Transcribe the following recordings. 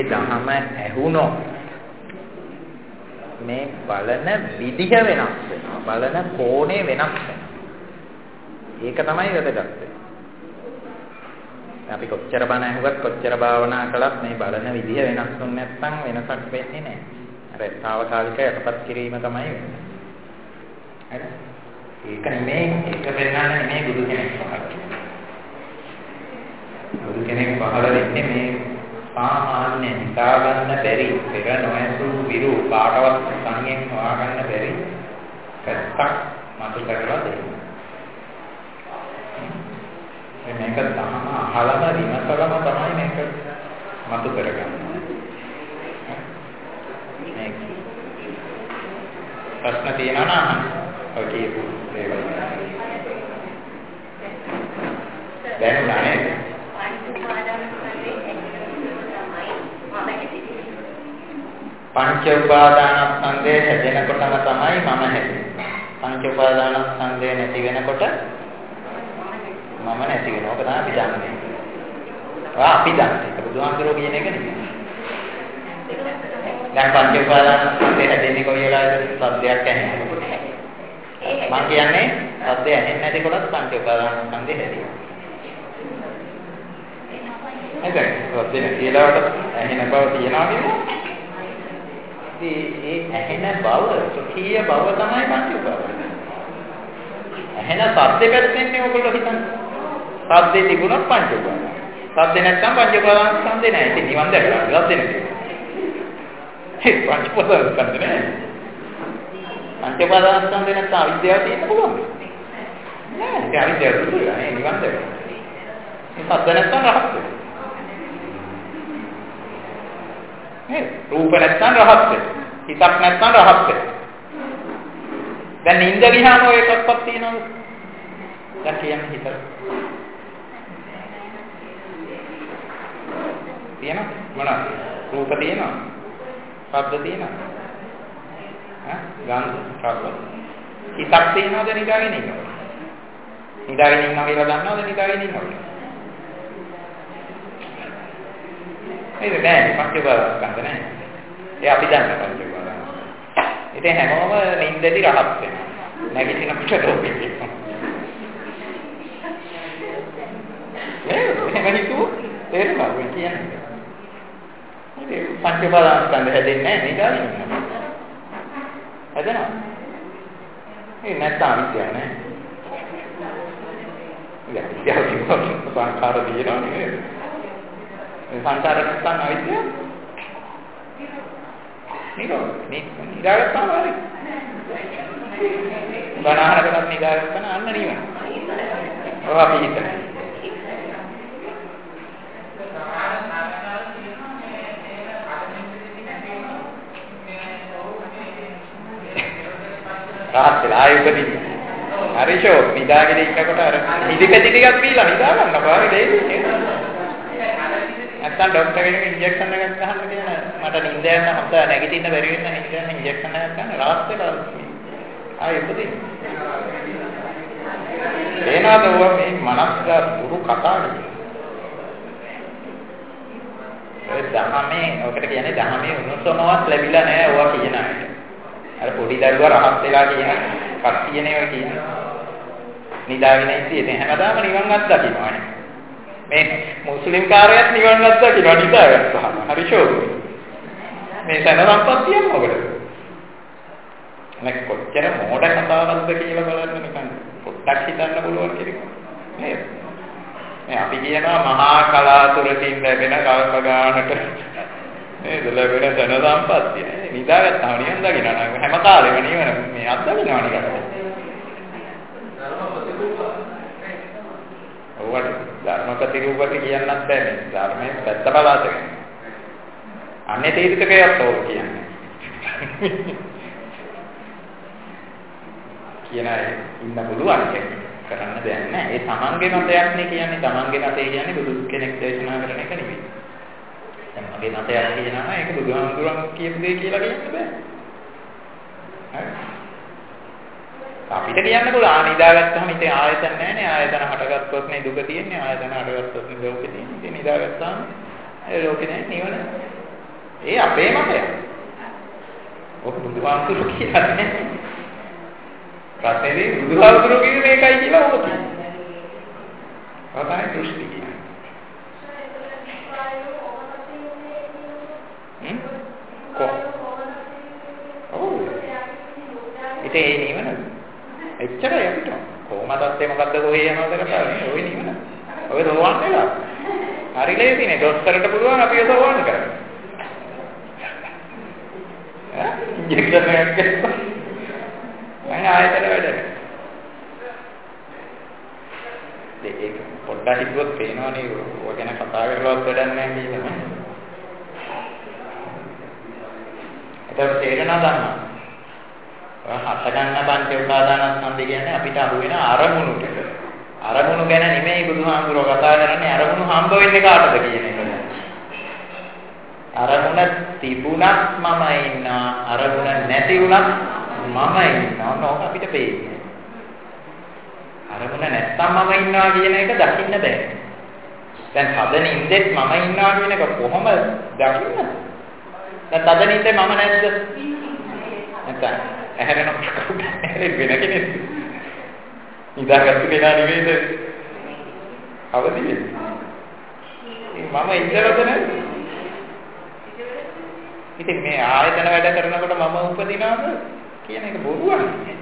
දහම ඇහුනොත් මේ බලන විදිහ වෙනස් වෙනවා. බලන කෝණේ වෙනස් වෙනවා. ඒක තමයි වැදගත්. අපි කොච්චර බණ ඇහුවත් කොච්චර භාවනා කළත් මේ බලන විදිහ වෙනස් වුනේ නැත්නම් වෙනසක් වෙන්නේ නැහැ. අර తాවකාලික යටපත් කිරීම තමයි වෙන්නේ. හරි. ඒක නෙමෙයි ඒක වෙනන්න නෙමෙයි බුදු කෙනෙක් පහළ. බුදු කෙනෙක් පහළ වෙන්නේ මේ සාමාන්‍ය හිතා ගන්න බැරි පෙර නොයසු විරු කාටවත් සංයෙන් හොයා ගන්න බැරි පැත්තක් මතු කරලා දෙනවා. මේක තහම අහලම විමසලම තමයි මේක මතු කරගන්නේ. මේක ප්‍රශ්න තියෙනවා නම් ඔය කියපු දේවල්. දැන් නැහැ. පංච උපාදානස්කන්ධය හැදෙනකොටම තමයි මම හැදෙන්නේ. පංච උපාදානස්කන්ධය නැති වෙනකොට මම නැති වෙනවා. ඔක තමයි අපි දන්නේ. අපි දන්නේ. ඒක බුදුහාමුදුරුවෝ කියන එක නෙමෙයි. දැන් පංච උපාදානස්කන්ධය හැදෙන්නේ කොයි වෙලාවද? සද්දයක් ඇහෙනකොට. මම කියන්නේ සද්දය ඇහෙන්නේ නැතිකොටත් පංච උපාදානස්කන්ධය හැදෙනවා. එතන සද්ද නැති වෙලාවට ඇහෙන බව තියනවා කියන්නේ ඒ ඇහෙන බව සුඛීය බව තමයි පංච උපාදාන. ඇහෙන සද්ද පැත්තෙන්නේ ඔයගොල්ලෝ හිතන්නේ. සද්දේ තිබුණොත් පංච උපාදාන. සද්ද නැත්නම් පංච උපාදාන ස්කන්ධේ නැහැ. ඉතින් නිවන් දැකලා සද්ද නැති. ඒ පංච උපාදාන ස්කන්ධේ නැහැ. පංච උපාදාන ස්කන්ධේ නැත්නම් අවිද්‍යාව තියෙන්න පුළුවන්. නෑ. ඒ අවිද්‍යාව දුරුයි. ඒ නිවන් දැකලා. මේ සද්ද නැත්නම් රහත් වෙනවා. රූප නැත්නම් රහත් වෙනවා. හිතක් නැත්නම් රහත් වෙනවා. දැන් නිින්ද ගියාම ඔය එකක්වත් තියෙනවද? දැන් කියන්නේ හිත. තියෙනවද? මොනවද? රූප තියෙනවද? ශබ්ද තියෙනවද? ගන්ධ, රස. හිතක් තියෙනවද නිදාගෙන ඉන්නවද? නිදාගෙන ඉන්නවා කියලා දන්නවද නිදාගෙන ඉන්නවද? ඒක නෑ පංච උපාදාන ස්කන්ධ නෑ. ඒ අපි දන්න පංච උපාදාන. ඉතින් හැමෝම නිින්දදී රහත් වෙනවා. නැගිටින පිටට ඔපිටි. එහෙම හිතුව තේරෙනවද කියන්නේ? ඉතින් පංච උපාදාන ස්කන්ධ හැදෙන්නේ නෑ නිදාගෙන ඉන්නවා. හැදෙනවා. ඒ නැත්නම් විද්‍යාව නෑ. විද්‍යාව කියන්නේ සංඛාර දිනනවා නෙවෙයි. සංකාර නැත්නම් අවිද්‍යාව නේද? නිදාගත්තාම හරි. බණහරකට නිදාගත්තාම අන්න නිවන. ඔය අපි හිතන්නේ. රාත්‍රියේ ආයුපදී. හරිෂෝ නිදාගෙන ඉන්නකොට අර ඉදිකටි ටිකක් පීලා නිදා ගන්න පාරේ දෙන්නේ. නැත්තම් ડોක්ටර් කෙනෙක් ඉන්ජෙක්ෂන් එකක් ගහන්න කියන මට නිින්ද යන හොඳ නැගිටින්න බැරි වෙන හිතන ඉන්ජෙක්ෂන් එකක් ගන්න රාත් වෙලා ආයෙ උපදින්න. එනවාද ඔය මේ මනස්ගත දුරු කතා නේ. ඒ ධර්මයේ ඔකට කියන්නේ ධර්මයේ උණුසුමවත් ලැබිලා නැහැ ඔවා කියන අයට. අර පොඩි දරුවා රහත් වෙලා කියන කට්ටියනේ ඔය කියන්නේ. නිදාගෙන ඉඳී හැමදාම නිවන් අත්දකින්නවා නේ. මේ මුස්ලිම් කාර්යයක් නිවන් අත්දකින්නවා නිදාගත්තාම. හරි ෂෝක්. මේ සන සම්පත්තියක් මොකද? මේ කොච්චර මොඩ කතාවක්ද කියලා බලන්න නිකන් පොඩ්ඩක් හිතන්න පුළුවන් කෙනෙක්. නේද? මේ අපි කියනවා මහා කලාතුරකින් ලැබෙන කල්ප ගානට නේද ලැබෙන ධන සම්පත්තිය. නිදාගත්තාම නිවන් දකින්නවා නම් හැම කාලෙම නිවන මේ අත්දකින්නවා නිකන්. ඔවට ධර්ම ප්‍රතිරූපක කියන්නත් බෑ මේ ධර්මයේ පැත්ත බලාගෙන. අන්නේ තීර්ථකයක් ඕක කියන්නේ. කියන අය ඉන්න පුළුවන් කරන්න දෙයක් නෑ. ඒ තමන්ගේ මතයක් නේ කියන්නේ. තමන්ගේ මතය කියන්නේ බුදු කෙනෙක් දේශනා කරන එක නෙවෙයි. දැන් මගේ මතයක් කියනවා ඒක බුදුහාමුදුරන් කියපු දේ කියලා කියන්න බෑ. හරි. අපිට කියන්න පුළුවන් නිදාගත්තාම ඉතින් ආයතන නැහැනේ ආයතන හටගත්තොත් නේ දුක තියෙන්නේ ආයතන හටගත්තොත් නේ ලෝකෙ තියෙන්නේ ඉතින් නිදාගත්තාම ඒ ලෝකෙ නැහැ නිවන ඒ අපේ මතයක්. ඔක බුදුහාමුදුරු කියන්නේ. ප්‍රශ්නේදී බුදුහාමුදුරු කියන්නේ මේකයි කියලා ඕක තියෙනවා. ඔතන දෘෂ්ටි කියන්නේ. ඉතින් ඒ නිවන එච්චරයි අපිට. කොහොමදත් මොකද්ද කොහේ යනවද කතාව නේ ඔය නිවන. ඔය සෝවාන් වෙලා. හරි ලේසිනේ දොස්තරට පුළුවන් අපි සෝවාන් කරන්න. ඉන්ජෙක්ෂන් එකක් ගත්තා. මම ආයතන වැඩ. ඒක පොඩ්ඩක් හිතුවොත් පේනවනේ ඔය ගැන කතා කරලවත් වැඩක් නැහැ කියලා. ඒක තේරෙනවද අන්න? හත ගන්න පංච උපාදානස්කන්ධය කියන්නේ අපිට අහු වෙන අරමුණු ටික. අරමුණු ගැන නෙමෙයි බුදුහාමුදුරුවෝ කතා කරන්නේ අරමුණු හම්බ වෙන්නේ කාටද කියන එක. අරමුණ තිබුණත් මම ඉන්නවා අරමුණ නැති වුණත් මම ඉන්නවා නෝක අපිට පේන්නේ. අරමුණ නැත්තම් මම ඉන්නවා කියන එක දකින්න බෑ. දැන් තදනින්දෙත් මම ඉන්නවා කියන එක කොහොම දකින්නද? දැන් තදනින්දේ මම නැද්ද? නැත්නම් ඇහැරෙනකොට වෙන කෙනෙක් ඉඳාගත්තු කෙනා නෙවෙයිද? අවදිද? මම ඉඳලාද නැද්ද? ඉතින් මේ ආයතන වැඩ කරනකොට මම උපදිනවද කියන එක බොරුවක්.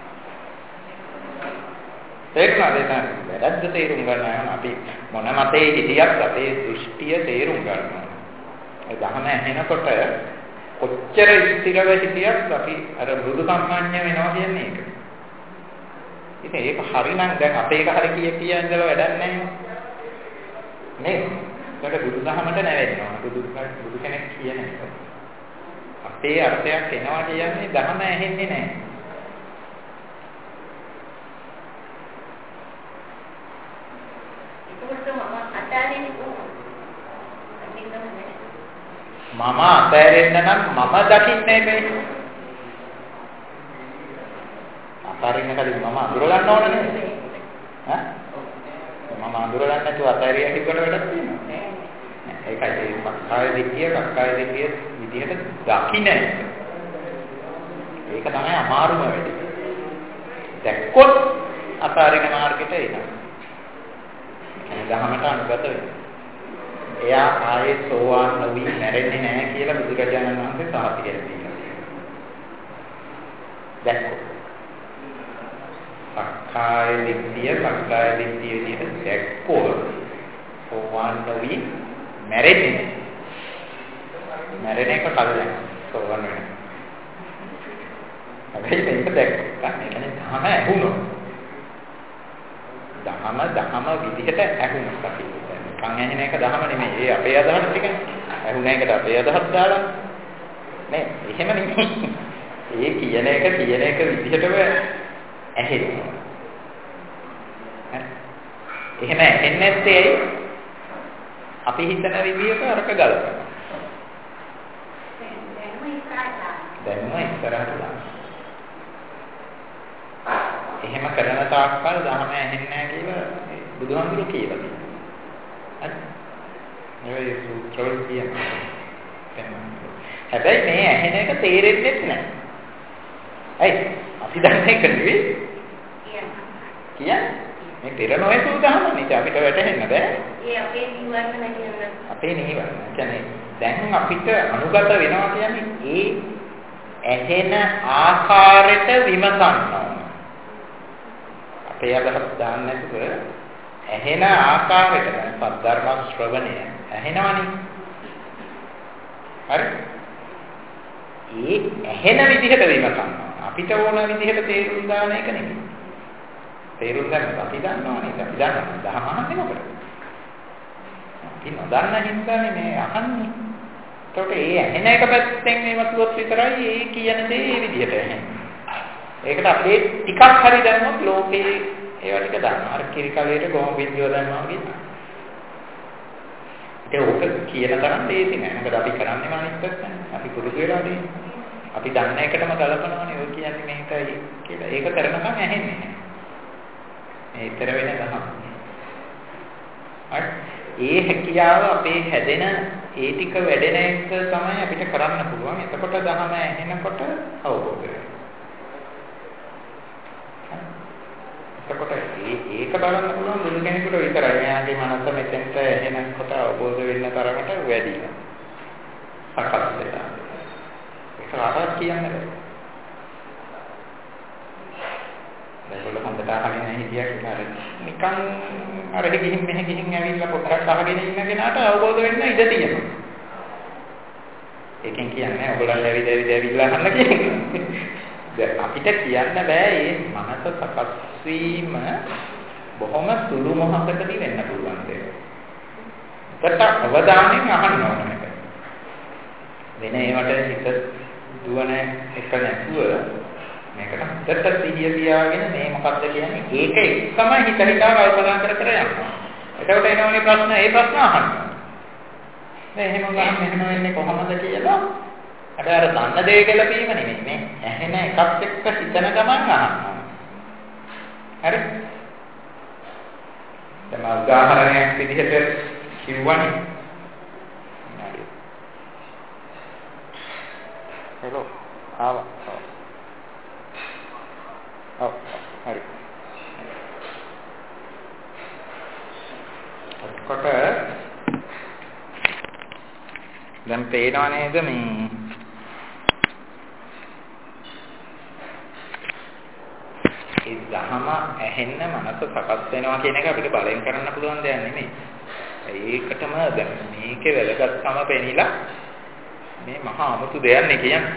තේරුණාද එතන? වැරද්ද තේරුම් ගන්න අපි මොන මතේ හිටියත් අපේ දෘෂ්ටිය තේරුම් ගන්නවා. ඒ දහම ඇහෙනකොට කොච්චර ස්ථිරව හිටියත් අපි අර මෘදු සම්මාන්‍ය වෙනවා කියන්නේ ඒක. ඉතින් ඒක හරිනම් දැන් අපේ එක හරි කිය ඉඳලා වැඩක් නැහැ නේද? ඒකට බුදුදහමට නැවෙන්නවා. බුදු කෙනෙක් කියන එක. අපේ අර්ථයක් එනවා කියන්නේ දහම ඇහෙන්නේ නැහැ. මම අතෑරෙන්න නම් මම දකින්නේ මේ. අතරින්න කලින් මම අඳුර ගන්න ඕන නේද? ඈ? මම අඳුර ගන්න නැතුව අතෑරිය හිතකට වැඩක් තියෙනවා. ඒකයි ඒ සක්කාය දිට්ඨිය විදිහට දකින්නේ. ඒක තමයි අමාරුම වැඩි. දැක්කොත් අතරින මාර්ගෙට එනවා. දහමට අනුගත වෙනවා. එයා ආයේ සෝවාන් නොවි මැරෙන්නේ නැහැ කියලා බුදුරජාණන් වහන්සේ සාහිත්‍ය කියලා. දැක්කොත් සක්කාය දිට්ඨිය විදිහට දැක්කොත් සෝවාන් නොවි මැරෙන්නේ නැහැ. මැරෙන එක කලින් සෝවාන් වෙනවා. හැබැයි මේක දැක්කා කියන්නේ ධම ඇහුණොත්. ධම විදිහට ඇහුණොත් අපි කන් ඇහෙන එක දහම නෙමෙයි. ඒ අපේ අදහස් ටිකනේ. ඇහුණ එකට අපේ අදහස් දාලා නේ. එහෙම නෙමෙයි. ඒ කියන එක විදිහටම ඇහෙනවා. එහෙම ඇහෙන්නේ නැත්තේ අපි හිතන විදිහට අරක ගලපනවා. දැන්ම ඉස්සරහට දාන්න. එහෙම කරන තාක්කල් දහම ඇහෙන්නේ නැහැ කියලා බුදුහාමුදුරුවෝ කියලා තියෙනවා. මේ සූත්‍රවල තියෙනවා. හැබැයි මේ ඇහෙන එක තේරෙන්නේ නැහැ. ඇයි? අපි දන්නේ එක නෙවෙයි. කියන්නේ මේ පෙර නොයසු දහමනේ අපිට වැටහෙන්න බෑ. ඒ අපේ නිවර්ණ කියන්නේ. අපේ නිවර්ණ. කියන්නේ දැන් අපිට අනුගත වෙනවා කියන්නේ ඒ ඇහෙන ආකාරයට විමසන්න. අපේ අදහස් දාන්න නැතුව ඇහෙන ආකාරයට සද්ධර්ම ශ්‍රවණය ඇහෙනවනේ. හරි? ඒ ඇහෙන විදිහට විමසන්න. අපිට ඕන විදිහට තේරුම් දාන එක නෙමෙයි. තේරුම් ගන්න අපි දන්නවනේ. අපි දන්නවා. දහම අහන්නේ මොකටද? අපි නොදන්න හින්දානේ මේ අහන්නේ. ඒකට ඒ ඇහෙන එක පැත්තෙන් මේවතුත් විතරයි ඒ කියන දේ ඒ විදිහට ඇහෙන්නේ. ඒකට අපේ ටිකක් හරි දැම්මොත් ලෝකේ ඒවා ටික දානවා. අර කිරිකලේට ගොම බින්දුව දානවා වගේ. ඒක ඔක කියන තරම් දෙයක් නෑ. මොකද අපි කරන්නේ අනිත් පැත්තනේ. අපි පුරුදු වෙලා තියෙන්නේ. අපි දන්න එකටම ගලපනවානේ ඔය කියන්නේ මේකයි කියලා. ඒක කරනකම් ඇහෙන්නේ නෑ. මේ ඊතර වෙන ගහම. හරි. ඒ හැකියාව අපේ හැදෙන ඒ ටික වැඩෙන එක තමයි අපිට කරන්න පුළුවන්. එතකොට ධහම ඇහෙනකොට අවබෝධ වෙනවා. එතකොට ඒක බලන්න පුළුවන් බුදු කෙනෙකුට විතරයි. එයාගේ මනස මෙතෙන්ට එනකොට අවබෝධ වෙන්න තරමට වැඩි වෙනවා. සකස් වෙනවා. ඒක ආවත් කියන්නේ. ඒගොල්ලෝ හොඳට අහගෙන හිටියා කියලා නිකන් අර ගිහින් මෙහෙ ගිහින් ඇවිල්ලා පොඩ්ඩක් අහගෙන ඉන්න කෙනාට අවබෝධ වෙන්න ඉඩ තියෙනවා. ඒකෙන් කියන්නේ ඔයගොල්ලෝ ඇවිල්ලා අහන්න කියන්නේ. අපිට කියන්න බෑ මේ මනස සකස් වීම බොහොම සුළු මොහොතකදී වෙන්න පුළුවන් දෙයක්. ඒකට අවධානයෙන් අහන්න ඕනේ. වෙන ඒවට හිත දුවන එක නැතුව මේකට හොඳට සිහිය තියාගෙන මේ මොකක්ද කියන්නේ ඒක එක්කම හිත හිතා කල්පනා කර යනවා. එතකොට එනෝනේ ප්‍රශ්න ඒ ප්‍රශ්න අහන්න. මේ එහෙම ගන්න මෙහෙම වෙන්නේ කොහොමද කියලා අර දන්න දේ කියලා බීම නෙමෙයි මේ ඇහෙන එකත් එක්ක හිතන ගමන් අහනවා. හරි? දැන් උදාහරණයක් විදිහට කිව්වනේ. හෙලෝ ආවා. හරි. කොට දැන් පේනව නේද මේ ඒ ධහම ඇහෙන්න මනස සකස් වෙනවා කියන එක අපිට බලෙන් කරන්න පුළුවන් දෙයක් නෙමෙයි. ඒකටම දැන් මේකේ වැදගත්කම පෙනිලා මේ මහා අමුතු දෙයක් නේ කියන්නේ.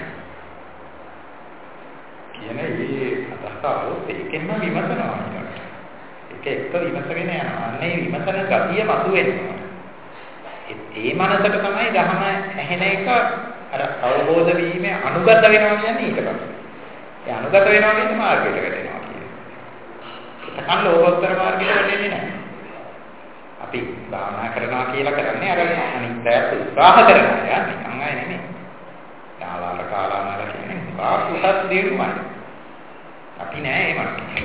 කියන්නේ අදහසාවොත් ඒකෙන්ම විමසනවා ඊළඟට. ඒක එක්ක විමසගෙන යනවා. අන්නේ විමසන ගතිය මතුවෙනවා. ඒ මනසට තමයි ධහම ඇහෙන එක අර අවබෝධ වීමේ අනුගත වෙනවා කියන්නේ ඊට පස්සේ. ඒ අනුගත වෙනවා කියන්නේ මාර්ගයට වැටෙනවා කියන්නේ. ඒකන් ලෝකෝත්තර මාර්ගයට වැටෙන්නේ නැහැ. අපි භාවනා කරනවා කියලා කරන්නේ අර අනිත්‍යය උත්සාහ කරනවා යන්නේ. නිකන් අය නෙමෙයි. යාලාර කාලාමාර කියන්නේ කාකුසත් දිරුමයි. අපි නෑ ඒ මට්ටමේ.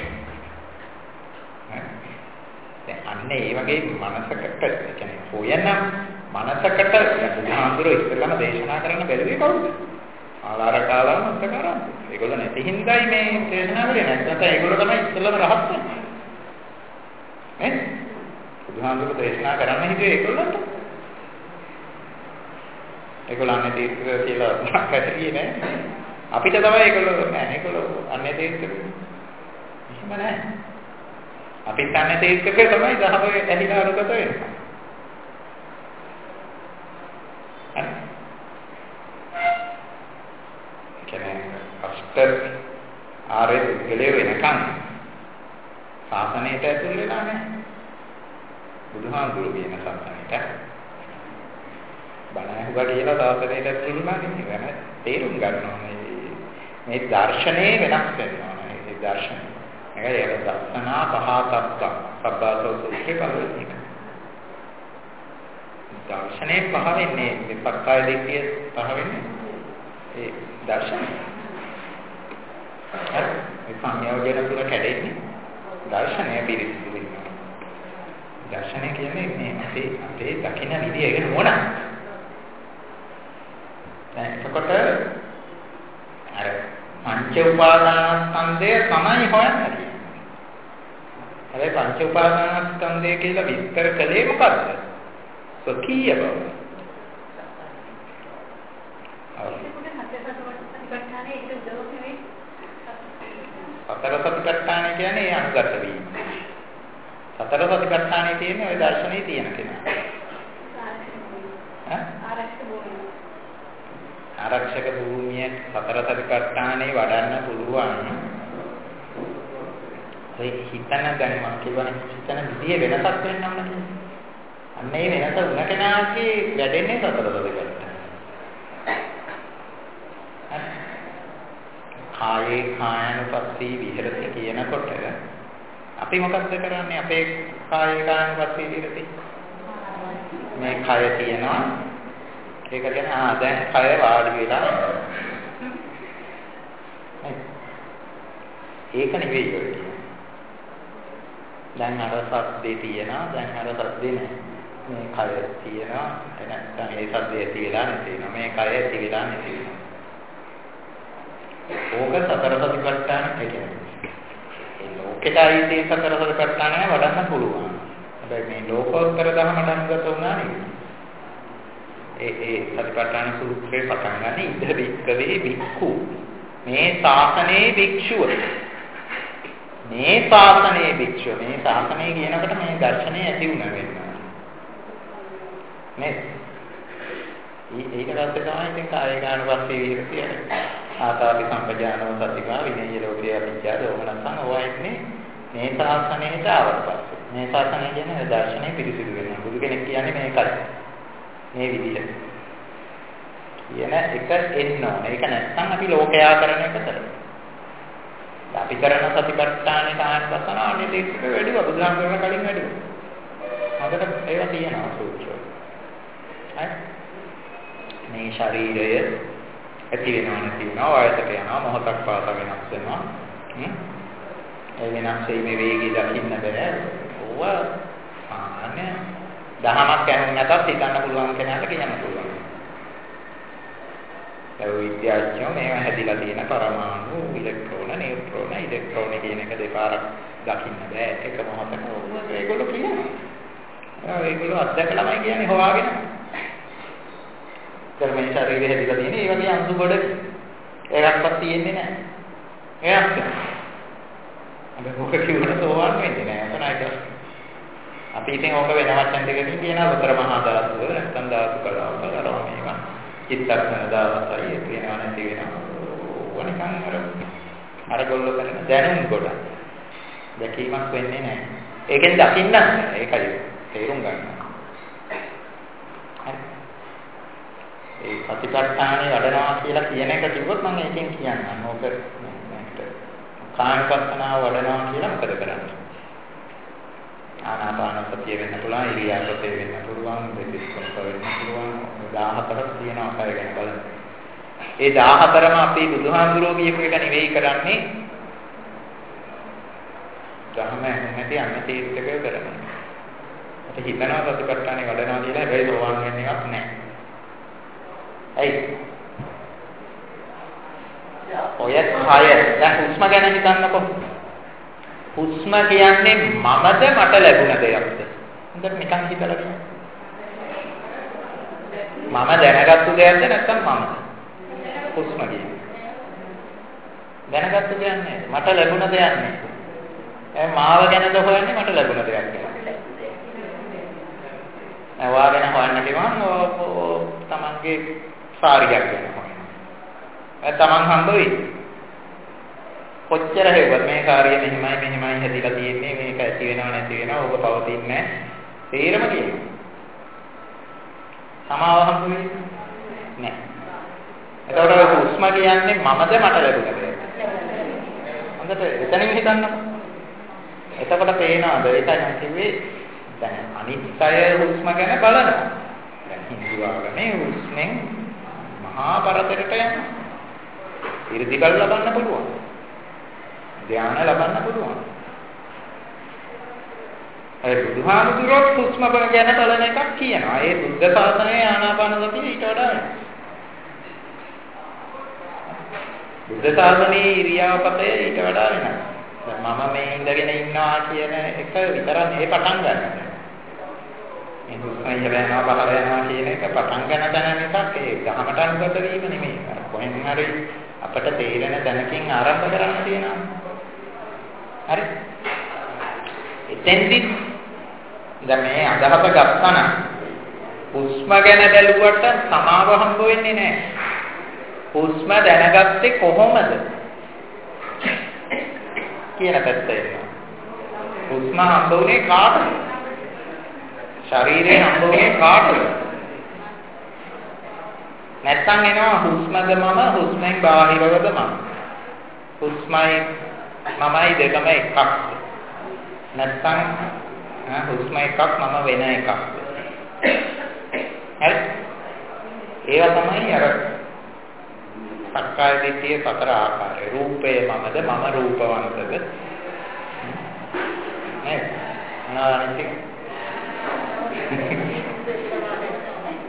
දැන් අන්නේ ඒ වගේ මනසකට කියන්නේ හොයන මනසකට බුදුහාමුදුරුවෝ ඉස්සෙල්ලාම දේශනා කරන්න බැලුවේ කවුද? ආලාර කාලාම උත්තරාරම්. ඒගොල්ලෝ නැති හින්දායි මේ දේශනා කරේ. නැත්නම් ඒගොල්ලෝ තමයි ඉස්සෙල්ලාම රහත් වෙන්නේ. ඈ? බුදුහාමුදුරුවෝ දේශනා කරන්න හිතුවේ ඒගොල්ලන්ට. ඒගොල්ලන්ගේ තීර්ථ කියලා පැහැදිලි නෑ. අපිට තමයි ඒගොල්ලෝ නෑ. ඒගොල්ලෝ අන්නේ තීර්ථ එහෙම නෑ. අපිත් අන්නේ තීර්ථකේ තමයි දහමේ ඇහිලා අනුගත වෙන්නේ. හරි. කියන්නේ අෂ්ට ආරේ ගලේ වෙනකන් සාසනයට ඇතුල් වෙලා නෑ. බුදුහාමුදුරුවෝ කියන සාසනයට බණ අහුවා කියලා සාසනයට ඇතුල් වුණා නෙමෙයි. වෙන තේරුම් ගන්න ඕනේ. මේ දර්ශනේ වෙනස් වෙනවා. මේ දර්ශනය. ඒකයි ඒක දර්ශනා පහතක්ක සබ්බාසෝ සූත්‍රේ පරිවර්තනය. දර්ශනේ පහ වෙන්නේ විපක්ඛාය දෙකිය පහ වෙන්නේ. ඒ දර්ශනය. හරි. මේ සංයෝජන තුන කැඩෙන්නේ දර්ශනය පිළිසිදු වෙනවා. දර්ශනය කියන්නේ මේ අපේ දකින්න විදිය ඒක නෝන. දැන් එතකොට අර පංච උපාදානස්කන්ධය තමයි හොයන්නේ. හැබැයි පංච උපාදානස්කන්ධය කියලා විස්තර කළේ මොකද්ද? සොකීය බව. සතර සතිපට්ඨානය කියන්නේ ඒ අනුගත වීම. සතර සතිපට්ඨානයේ තියෙන ওই දර්ශනේ තියෙන කෙනා. ආරක්ෂක භූමිය සතර සතිපට්ඨානේ වඩන්න පුළුවන්. ඔය හිතන දැන් මම කියවනේ හිතන විදිය වෙනසක් වෙන්න ඕන කියන්නේ. අන්න ඒ වෙනස වුණ කෙනාගේ වැඩෙන්නේ සතර සතිපට්ඨාන. කායේ කායනුපස්සී විහෙරති කියනකොට අපි මොකක්ද කරන්නේ? අපේ කායේ කායනුපස්සී විහෙරති. මේ කය තියෙනවා. ඒක ගැන දැන් කය වාඩි වෙලා ඒක නෙවෙයි ඔය. දැන් අර සද්දේ තියෙනවා දැන් අර සද්දේ නැහැ. මේ කය තියෙනවා නැත්නම් ඒ සද්දය ඇති වෙලා නැති වෙනවා මේ කය ඇති වෙලා නැති වෙනවා ඕක සතර සතිපට්ඨාන කියන්නේ ඒ ලෝකෙටයි තේ සතර සතිපට්ඨානය වඩන්න පුළුවන් හැබැයි මේ ලෝකෝත්තර ධර්මයට අනුගත වුණා නෙවෙයි ඒ සතිපට්ඨාන සූත්‍රයේ පටන් ගන්න ඉද වික්කවේ වික්ඛු මේ ශාසනයේ භික්ෂුව මේ ශාසනයේ භික්ෂුව මේ ශාසනය කියනකොට මේ දර්ශනය ඇති වුණා වෙනවා නේද ඊට පස්සේ තමයි ඉතින් කායගානුපස්සී විහෙරති ආතාපි සම්පජානව සතිකා විනය ලෝකයේ අවිද්‍යාව දෝමනසං ඔවා ඉන්නේ මේ ශාසනයට ආවට පස්සේ මේ ශාසනය කියන්නේ දර්ශනය පිරිසිදු වෙනවා බුදු කෙනෙක් කියන්නේ මේකයි මේ විදිහට කියන එක එන්න ඕනේ. ඒක නැත්නම් අපි ලෝකයා කරන එක කරමු. අපි කරන සතිපට්ඨානේ කායපස්සන අනේ දෙක වැඩි වුණා. බුදුහාම කරන කලින් වැඩි වුණා. හදට ඒවා තියෙනවා සූත්‍රය. හරි. මේ ශරීරය ඇති වෙනවා නැති වෙනවා වයසට යනවා මොහොතක් පාසා වෙනස් වෙනවා. ඒ වෙනස් වීමේ වේගය දකින්න බෑ. ඕවා සාමාන්‍ය දහමක් යන්නේ නැතත් හිතන්න පුළුවන් කෙනාට කියන්න පුළුවන්. ඒ විද්‍යාඥයෝ මේවා හැදිලා තියෙන පරමාණු, ඉලෙක්ට්‍රෝන, නියුට්‍රෝන, ඉලෙක්ට්‍රෝන කියන එක දෙපාරක් දකින්න බෑ. එක මොහොතක ඒගොල්ලෝ කියනවා. ඒගොල්ලෝ අත්දැකලාමයි කියන්නේ හොයාගෙන. ධර්මයේ ශරීරය හැදිලා තියෙන ඒ වගේ අංශු ගොඩ ඒකක්වත් තියෙන්නේ නැහැ. ඒකක්. අපි මොකද කියනද ඕවන් වෙන්නේ නැහැ. එතනයි අපි ඉතින් ඕක වෙන වචන දෙකකින් කියනවා උතර මහා ධාතුව නැත්නම් ධාතු කලාව කරනවා මේවා චිත්තක්ෂණ දාසයි කියනවා නැති වෙනවා ඕනිකන් අර ගොල්ලෝ කරන දැනුම් කොට දැකීමක් වෙන්නේ නැහැ ඒකෙන් දකින්නත් නැහැ ඒකයි තේරුම් ගන්න ඒ ප්‍රතිපත්තානේ වඩනවා කියලා කියන එක කිව්වොත් මම ඒකෙන් කියන්නම් ඕක කායපස්සනාව වඩනවා කියලා මොකද කරන්නේ ආනාපාන සතිය වෙන්න පුළුවන් ඉරියාපතේ වෙන්න පුළුවන් දෙවිස්කම්ප වෙන්න පුළුවන් 14ක් තියෙනවා කය ගැන බලන්න. ඒ 14ම අපි බුදුහාමුදුරුවෝ කියපු එක නෙවෙයි කරන්නේ. ධර්ම හැටි අන්නතීර්ථකය කරන්නේ. අපි හිතනවා සතිපට්ඨානේ වඩනවා කියලා හැබැයි සෝවාන් වෙන්න එකක් නැහැ. ඇයි? ඔය කය දැන් හුස්ම ගැන හිතන්නකො. හුස්ම කියන්නේ මමද මට ලැබුණ දෙයක්ද? හොඳට නිකන් හිතලා බලන්න. මම දැනගත්තු දෙයක්ද නැත්නම් මමද? හුස්ම කියන්නේ. දැනගත්තු දෙයක් නෑ. මට ලැබුණ දෙයක් නෑ. ඒ මාව ගැනද හොයන්නේ මට ලැබුණ දෙයක් ගැන. ඒවා ගැන හොයන්න ගියම තමන්ගේ සාරියක් ගැන හොයනවා. ඒ තමන් හම්බ වෙයි. කොච්චර හේවත් මේ කාර්යය මෙහිමයි හැදිලා තියෙන්නේ මේක ඇති වෙනව නැති වෙනව ඕක පවතින්නේ නැහැ තේරම කියනවා සමාව හම්බුනේ නැහැ එතකොට හුස්ම කියන්නේ මමද මට ලැබුණ දෙයක් හොඳට එතනින් හිතන්නකො එතකොට පේනවාද ඒකයි මම කිව්වේ දැන් අනිත්‍ය හුස්ම ගැන බලනවා දැන් හින්දු ආගමේ හුස්මෙන් මහා පරතරයට යනවා ඉර්ධිකල් ලබන්න පුළුවන් ධ්‍යාන ලබන්න පුළුවන්. ඒ බුදුහාමුදුරුවෝ හුස්ම ගැන බලන එකක් කියනවා. ඒ බුද්ධ ශාසනයේ ආනාපාන සතිය ඊට වඩා වෙනවා. බුද්ධ ශාසනයේ ඉරියාපතේ ඊට වඩා වෙනවා. මම මේ ඉඳගෙන ඉන්නවා කියන එක විතරක් මේ පටන් ගන්න. මේ හුස්ම ඉඳලා බහර යනවා කියන එක පටන් ගන්න තැන එකක් ඒ ධහමට අනුගත වීම නෙමෙයි. කොහෙන් හරි අපට තේරෙන තැනකින් ආරම්භ කරන්න තියෙනවා. හරි එතෙන්දි දැන් මේ අදහස ගත්තා නම් හුස්ම ගැන බැලුවට සමාව හම්බ වෙන්නේ නැහැ හුස්ම දැනගත්තේ කොහොමද කියන පැත්ත එනවා හුස්ම හම්බ වුණේ කාටද ශරීරේ හම්බ වුණේ කාටද නැත්නම් එනවා හුස්මද මම හුස්මෙන් බාහිරවද මම හුස්මයි මමයි දෙකම එකක් නැත්නම් හුස්ම එකක් මම වෙන එකක් හරි ඒවා තමයි අර සක්කාය දිට්ඨිය සතර ආකාරය රූපය මමද මම රූපවන්තද නේද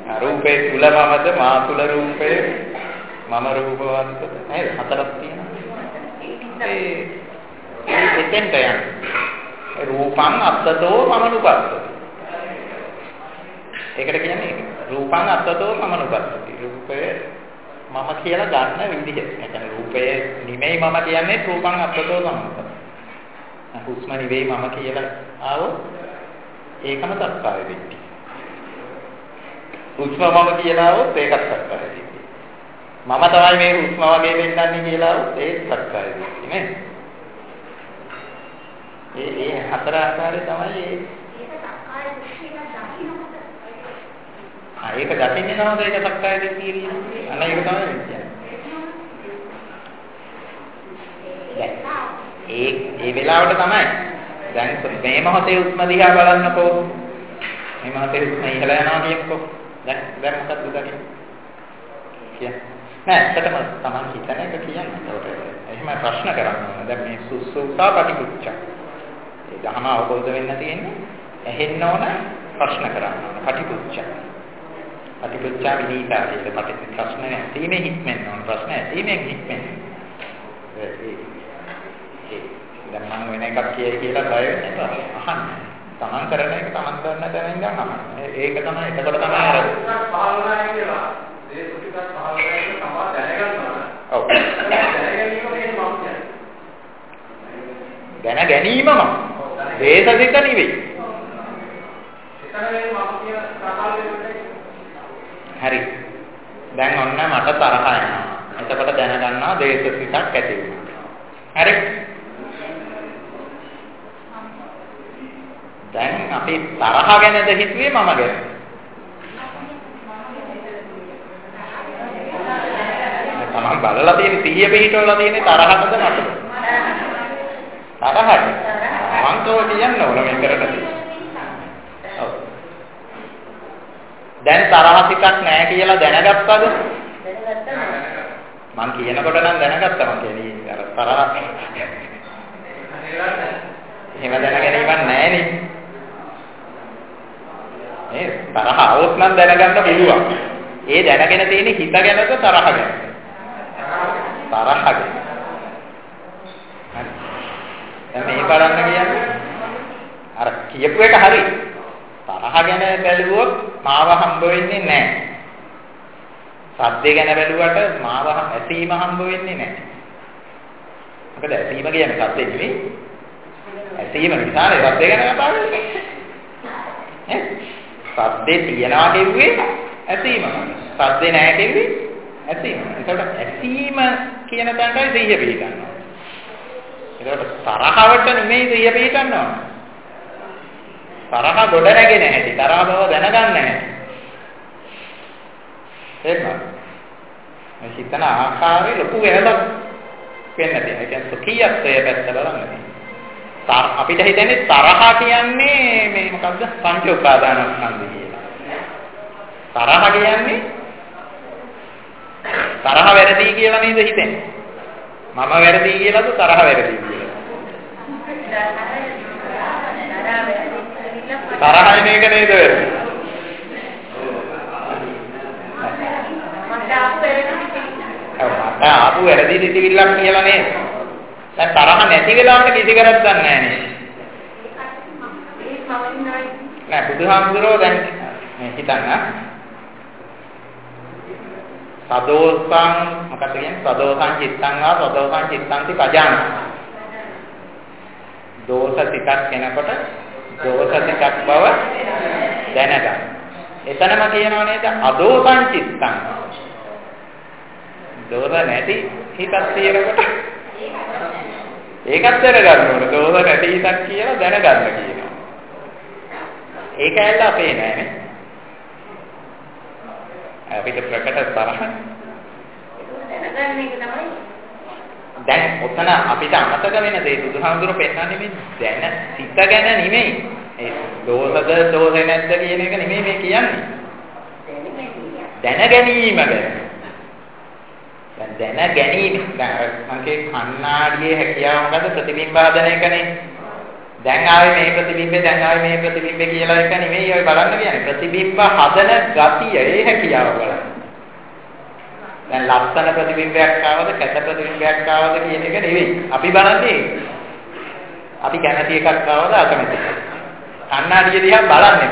රූපේ තුල මමද මා තුල රූපේ මම රූපවන්තද නේද? හතරක් තියෙනවා. ඒ එතෙන්ට යන්නේ. රූපං අත්තතෝ මමනුපස්සති. ඒකට කියන්නේ රූපං අත්තතෝ මමනුපස්සති. රූපය මම කියලා ගන්න විදිහ. ඒ කියන්නේ රූපය නිමෙයි මම කියන්නේ රූපං අත්තතෝ මමනුපස්සති. හුස්ම නිවෙයි මම කියලා ආවොත් ඒකම සත්‍යය වෙන්නේ. හුස්ම මම කියලා આવොත් ඒකත් සත්‍යයි වෙන්නේ. මම තමයි මේ හුස්ම වගේ වෙන්නන්නේ කියලා આવොත් ඒක සත්‍යයි වෙන්නේ නේද? ඒ හතර ආකාරය තමයි ඒක සක්කාය දෘෂ්ටිය දකින්නකොට. ඒක දකින්නේ නැවද ඒක සක්කාය දෘෂ්ටිය කියන්නේ. අන්න ඒක තමයි කියන්නේ. ඒ වෙලාවට තමයි දැන් මේ මොහොතේ හුස්ම දිහා බලන්නකෝ. මේ මොහොතේ හුස්ම ඉහළ යනවා කියමුකෝ. දැන් මොකක්ද දකින්නේ? නෑ ඇත්තටම තමන් හිතන එක කියන්නේ. ඒකට එහෙම ප්‍රශ්න කරන්න ඕන. දැන් මේ සුසුසා පටිකුච්ච. ඒ ධර්ම අවබෝධ වෙන්න තියෙන්නේ ඇහෙන්න ඕන ප්‍රශ්න කරන්න ඕන. පටිකුච්ච. පටිකුච්ච විනීතා කියන ප්‍රශ්න නැතිමේ හික්මෙන්න ඕන. ප්‍රශ්න ඇතිමේ හික්මෙන්න. දැන් මම වෙන එකක් කියලා බය වෙන්නේ අහන්න. තමන් කරන එක තමන් කරන තැන ඉඳන් අහන්න. ඒක තමයි එතකොට තමයි අර භාවනාව කියලා. ඒ සුටිකක් භාවනාව කියන තමයි දැනගන්නවා. ඔව්. දැන ගැනීමම දේශසිත නෙවෙයි. හරි. දැන් ඔන්න මට තරහ එනවා. එතකොට දැනගන්නවා දේශසිතක් ඇති වෙනවා. හරි. දැන් අපි තරහ ගැනද හිතුවේ මම ගැන? තමන් බලලා තියෙන සිහිය පිහිටවලා තියෙන තරහටද නැතද? තරහට. මං කෝ කියන්න ඕන මේ කරන්නේ. ඔව්. දැන් තරහ ටිකක් නැහැ කියලා දැනගත්තද? මං කියනකොට නම් දැනගත්තා මං කියන්නේ අර තරහ. එහෙම දැනගැනීමක් නැහැ නේ. මේ තරහ આવොත් නම් දැනගන්න පුළුවන්. ඒ දැනගෙන තියෙන හිත ගැනද තරහ ගැනද? තරහ ගැන. හරි. දැන් මේ බලන්න කියන්නේ අර කියපු එක හරි. තරහ ගැන බැලුවොත් මාව හම්බ වෙන්නේ නැහැ. සද්දේ ගැන බැලුවට මාව ඇසීම හම්බ වෙන්නේ නැහැ. මොකද ඇසීම කියන්නේ සද්දේ නෙවෙයි. ඇසීම නිසානේ සද්දේ ගැන කතා කරන්නේ. ඈ සද්දේ තියනවා කියුවේ ඇසීම. සද්දේ නැහැ කියුවේ ඇසීම. ඒකට ඇසීම කියන තැනටයි සිහිය පිළිගන්නවා. ඒකට තරහවට නෙමෙයි සිහිය පිළිගන්නවා. තරහ ගොඩ නැගෙන හැටි, තරහ බව දැනගන්න හැටි. එහෙනම් මේ හිතන ආකාරය ලොකු වෙනසක් වෙන්න තියෙනවා. ඒ කියන්නේ සුඛියත්වයේ පැත්ත බලන්න. අපිට හිතන්නේ තරහ කියන්නේ මේ මොකද්ද? පංච උපාදානස්කන්ධය කියලා. තරහ කියන්නේ තරහ වැරදි කියලා නේද හිතන්නේ? මම වැරදි කියලාද තරහ වැරදි කියලා? තරහයි මේක නේද වැරදි? මට ආපු වැරදි දෙතිවිල්ලක් කියලා නේද? දැන් තරහ නැති වෙලාවට කිසි කරක් දන්නේ නැහැ නේ. නෑ බුදුහාමුදුරුවෝ දැන් මේ හිතන්න සදෝසං මොකක්ද කියන්නේ සදෝසං චිත්තං වා සදෝසං චිත්තංති පජාන. දෝෂ ටිකක් එනකොට දෝෂ ටිකක් බව දැනගන්න. එතනම කියනවා නේද අදෝසං චිත්තං. දෝෂ නැති හිතක් තියෙනකොට ඒකත් දැනගන්න ඕන. දෝෂ නැති හිතක් කියලා දැනගන්න කියනවා. ඒක ඇල්ල අපේ නෑනේ. අපිට ප්‍රකට තරහ දැනගන්න එක තමයි. දැන් ඔතන අපිට අමතක වෙන දේ බුදුහාමුදුරුවෝ පෙන්නන්නේ මේ දැන සිත ගැන නෙමෙයි. ඒ දෝෂද දෝෂ නැද්ද කියන එක නෙමෙයි මේ කියන්නේ. දැන ගැනීම ගැන. දැන ගැනීම. දැන් මං කිය කණ්ණාඩියේ හැකියාව මොකද ප්‍රතිබිම්බ හදන එකනේ. දැන් ආවේ මේ ප්‍රතිබිම්බේ දැන් ආවේ මේ ප්‍රතිබිම්බේ කියලා එක නෙමෙයි ඔය බලන්න කියන්නේ. ප්‍රතිබිම්බ හදන ගතිය ඒ හැකියාව බලන්න. දැන් ලස්සන ප්‍රතිබිම්බයක් ආවද කැත ප්‍රතිබිම්බයක් ආවද කියන එක නෙවෙයි. අපි බලන්නේ අපි කැමති එකක් ආවද අකමැති එකක්. කන්නාඩිය දිහා බලන්නේ.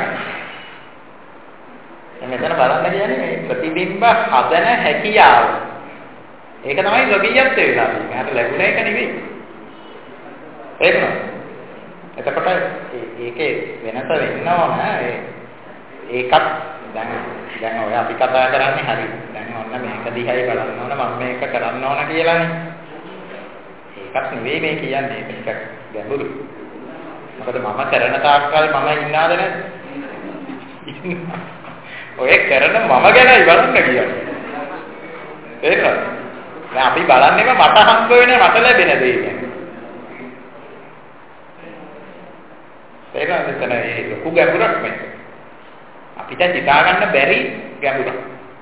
මෙතන බලන්න කියන්නේ මේ ප්‍රතිබිම්බ හදන හැකියාව. ඒක තමයි ලෝකීයත්වය වෙලා තියෙන්නේ. මට ලැබුණ එක නෙවෙයි. තේරුණාද? එතකොට ඒකේ වෙනස වෙන්න ඕන. ඒකත් දැන් ඔය අපි කතා කරන්නේ හරි. දැන් ඔන්න මේක දිහායි බලන්න ඕන මම මේක කරන්න ඕන කියලානේ. ඒකත් නෙවෙයි මේ කියන්නේ. මේක ගැඹුරු. මොකද මම කරන තාක්කල් මම ඉන්නාද නැද්ද? ඔය කරන මම ගැනයි බලන්න කියන්නේ. තේරුණාද? දැන් අපි බලන්නේම මට හම්බ වෙන මට ලැබෙන දේ ගැන. ඒකත් එතන ඒ ලොකු ගැඹුරක් මේක. අපිට හිතා ගන්න බැරි ගැඹුරක්.